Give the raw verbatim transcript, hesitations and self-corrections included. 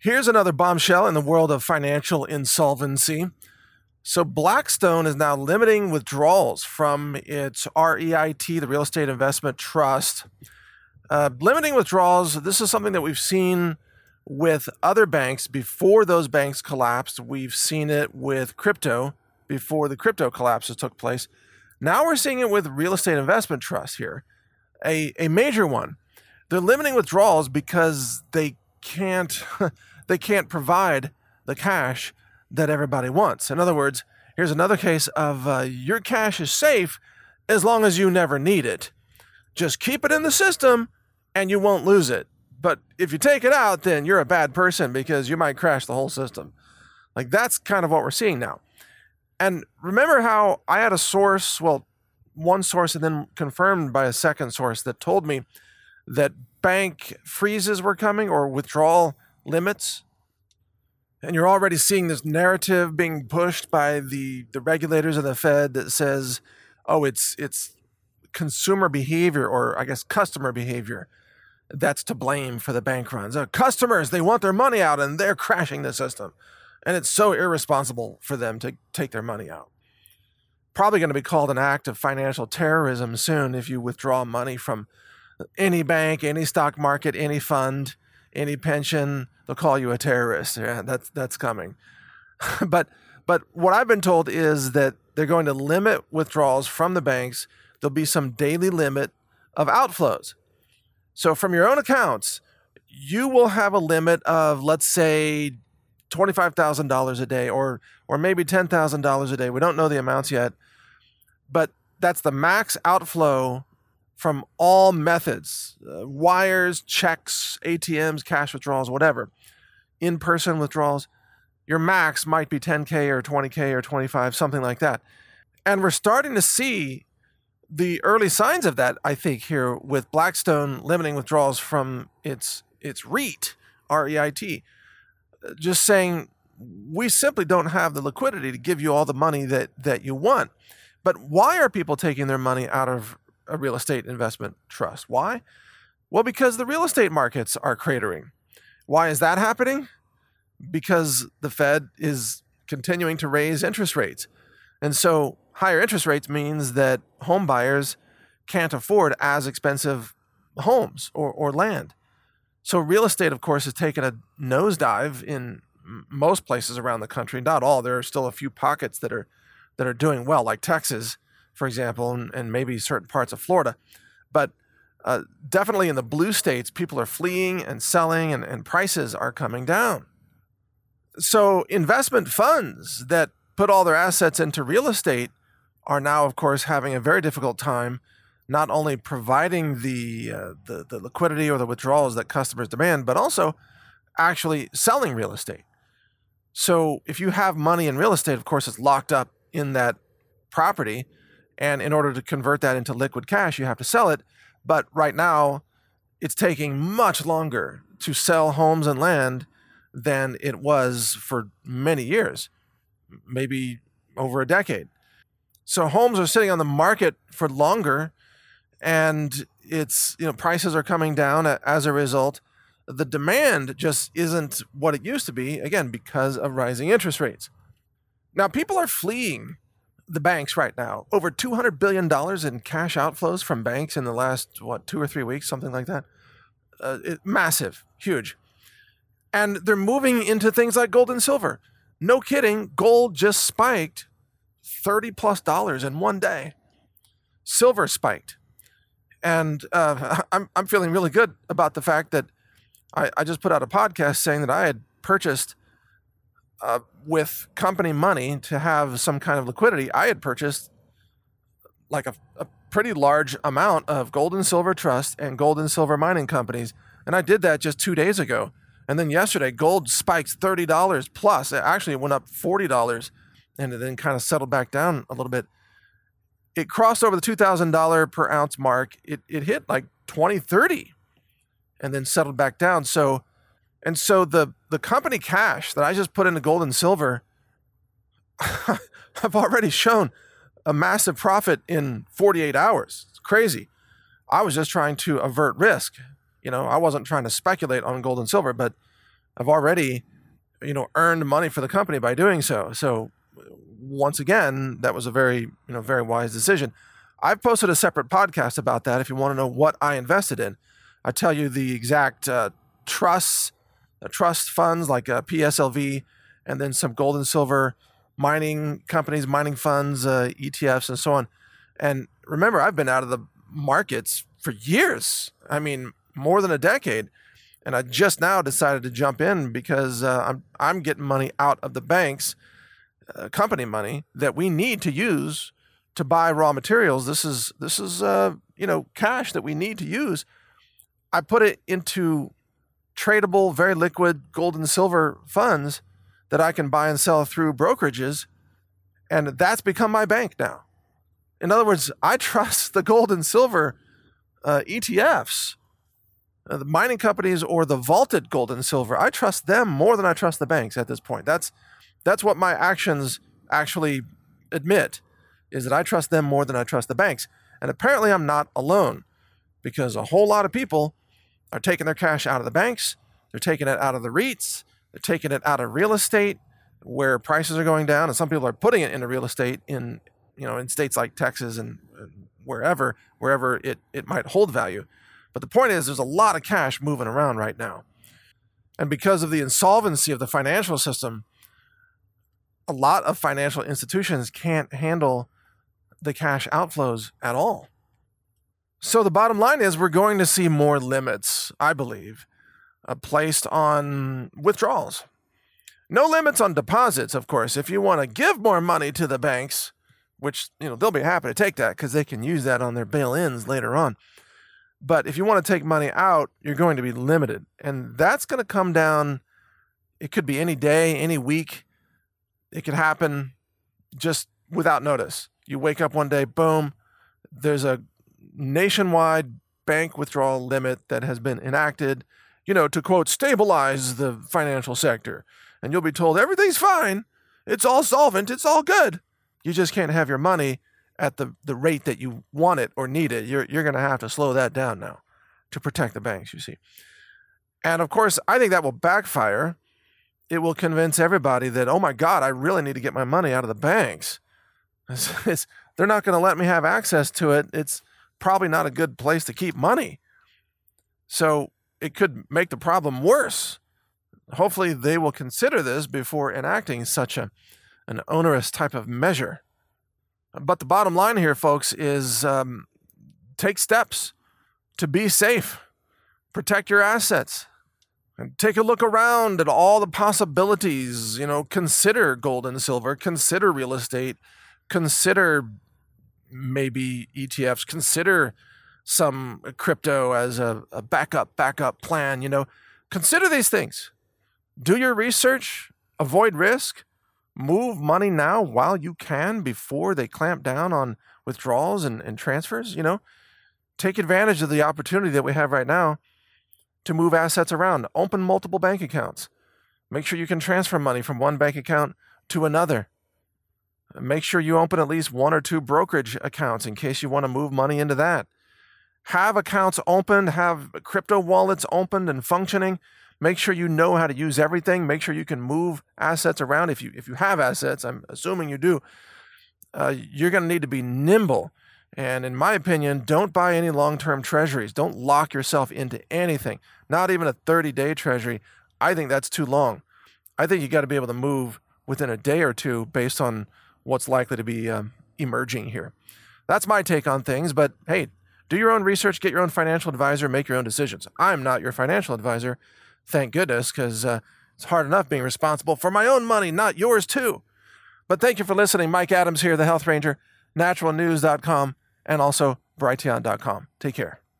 Here's another bombshell in the world of financial insolvency. So Blackstone is now limiting withdrawals from its R E I T, the Real Estate Investment Trust. Uh, limiting withdrawals, this is something that we've seen with other banks before those banks collapsed. We've seen it with crypto before the crypto collapses took place. Now we're seeing it with Real Estate Investment Trust here, a, a major one. They're limiting withdrawals because they can't they can't provide the cash that everybody wants. In other words, here's another case of uh, your cash is safe as long as you never need it. Just keep it in the system and you won't lose it. But if you take it out, then you're a bad person because you might crash the whole system. Like, that's kind of what we're seeing now. And remember how I had a source, well, one source and then confirmed by a second source that told me that bank freezes were coming or withdrawal limits. And you're already seeing this narrative being pushed by the, the regulators of the Fed that says, oh, it's it's consumer behavior, or I guess customer behavior, that's to blame for the bank runs. Uh, customers, they want their money out and they're crashing the system. And it's so irresponsible for them to take their money out. Probably going to be called an act of financial terrorism soon if you withdraw money from any bank, any stock market, any fund, any pension. They'll call you a terrorist. Yeah, that's that's coming. but but what I've been told is that they're going to limit withdrawals from the banks. There'll be some daily limit of outflows. So from your own accounts, you will have a limit of, let's say, twenty-five thousand dollars a day, or or maybe ten thousand dollars a day. We don't know the amounts yet, but that's the max outflow from all methods, uh, wires, checks, A T Ms, cash withdrawals, whatever, in-person withdrawals. Your max might be ten K or twenty K or twenty-five, something like that. And we're starting to see the early signs of that, I think, here with Blackstone limiting withdrawals from its its REIT, R E I T, just saying, we simply don't have the liquidity to give you all the money that, that you want. But why are people taking their money out of a real estate investment trust? Why? Well, because the real estate markets are cratering. Why is that happening? Because the Fed is continuing to raise interest rates. And so higher interest rates means that home buyers can't afford as expensive homes or, or land. So real estate, of course, has taken a nosedive in most places around the country. Not all. There are still a few pockets that are that are doing well, like Texas, for example, and, and maybe certain parts of Florida. But uh, definitely in the blue states, people are fleeing and selling, and, and prices are coming down. So investment funds that put all their assets into real estate are now, of course, having a very difficult time not only providing the, uh, the the liquidity or the withdrawals that customers demand, but also actually selling real estate. So if you have money in real estate, of course, it's locked up in that property. And in order to convert that into liquid cash, you have to sell it. But right now, it's taking much longer to sell homes and land than it was for many years, maybe over a decade. So homes are sitting on the market for longer, and it's, you know, prices are coming down as a result. The demand just isn't what it used to be, again, because of rising interest rates. Now, people are fleeing the banks right now. Over two hundred billion dollars in cash outflows from banks in the last, what, two or three weeks, something like that. Uh, it, massive, huge. And they're moving into things like gold and silver. No kidding, gold just spiked thirty plus dollars in one day. Silver spiked. And uh, I'm I'm feeling really good about the fact that I, I just put out a podcast saying that I had purchased uh, with company money to have some kind of liquidity. I had purchased like a, a pretty large amount of gold and silver trust and gold and silver mining companies. And I did that just two days ago. And then yesterday, gold spiked thirty dollars plus. Actually, it went up forty dollars and it then kind of settled back down a little bit. It crossed over the two thousand dollars per ounce mark. It it hit like twenty, thirty and then settled back down. So, and so the, the company cash that I just put into gold and silver, I've already shown a massive profit in forty-eight hours. It's crazy. I was just trying to avert risk. You know, I wasn't trying to speculate on gold and silver, but I've already, you know, earned money for the company by doing so. So once again, that was a very, you know, very wise decision. I've posted a separate podcast about that if you want to know what I invested in. I tell you the exact uh, trusts, uh, trust funds like uh, P S L V, and then some gold and silver mining companies, mining funds, uh, E T Fs, and so on. And remember, I've been out of the markets for years. I mean, more than a decade. And I just now decided to jump in because uh, I'm I'm getting money out of the banks, uh, company money that we need to use to buy raw materials. This is this is uh, you know cash that we need to use. I put it into tradable, very liquid gold and silver funds that I can buy and sell through brokerages, and that's become my bank now. In other words, I trust the gold and silver uh, E T Fs. Uh, the mining companies or the vaulted gold and silver, I trust them more than I trust the banks at this point. That's that's what my actions actually admit, is that I trust them more than I trust the banks. And apparently I'm not alone, because a whole lot of people are taking their cash out of the banks, they're taking it out of the REITs, they're taking it out of real estate where prices are going down, and some people are putting it into real estate in, you know, in states like Texas and wherever, wherever it, it might hold value. But the point is, there's a lot of cash moving around right now. And because of the insolvency of the financial system, a lot of financial institutions can't handle the cash outflows at all. So the bottom line is we're going to see more limits, I believe, uh, placed on withdrawals. No limits on deposits, of course. If you want to give more money to the banks, which, you know, they'll be happy to take that because they can use that on their bail-ins later on. But if you want to take money out, you're going to be limited. And that's going to come down. It could be any day, any week. It could happen just without notice. You wake up one day, boom, there's a nationwide bank withdrawal limit that has been enacted, you know, to, quote, stabilize the financial sector. And you'll be told everything's fine. It's all solvent. It's all good. You just can't have your money at the, the rate that you want it or need it. You're, you're going to have to slow that down now to protect the banks, you see. And of course, I think that will backfire. It will convince everybody that, oh my God, I really need to get my money out of the banks. It's, it's, they're not going to let me have access to it. It's probably not a good place to keep money. So it could make the problem worse. Hopefully they will consider this before enacting such a, an onerous type of measure. But the bottom line here, folks, is um, take steps to be safe. Protect your assets. And take a look around at all the possibilities. You know, consider gold and silver. Consider real estate. Consider maybe E T Fs. Consider some crypto as a, a backup, backup plan. You know, consider these things. Do your research. Avoid risk. Move money now while you can before they clamp down on withdrawals and, and transfers. You know, take advantage of the opportunity that we have right now to move assets around. Open multiple bank accounts. Make sure you can transfer money from one bank account to another. Make sure you open at least one or two brokerage accounts in case you want to move money into that. Have accounts opened, have crypto wallets opened and functioning. Make sure you know how to use everything. Make sure you can move assets around. If you if you have assets, I'm assuming you do, uh, you're going to need to be nimble. And in my opinion, don't buy any long-term treasuries. Don't lock yourself into anything, not even a thirty-day treasury. I think that's too long. I think you got to be able to move within a day or two based on what's likely to be um, emerging here. That's my take on things. But hey, do your own research, get your own financial advisor, make your own decisions. I'm not your financial advisor. Thank goodness, because uh, it's hard enough being responsible for my own money, not yours too. But thank you for listening. Mike Adams here, the Health Ranger, natural news dot com, and also brighteon dot com. Take care.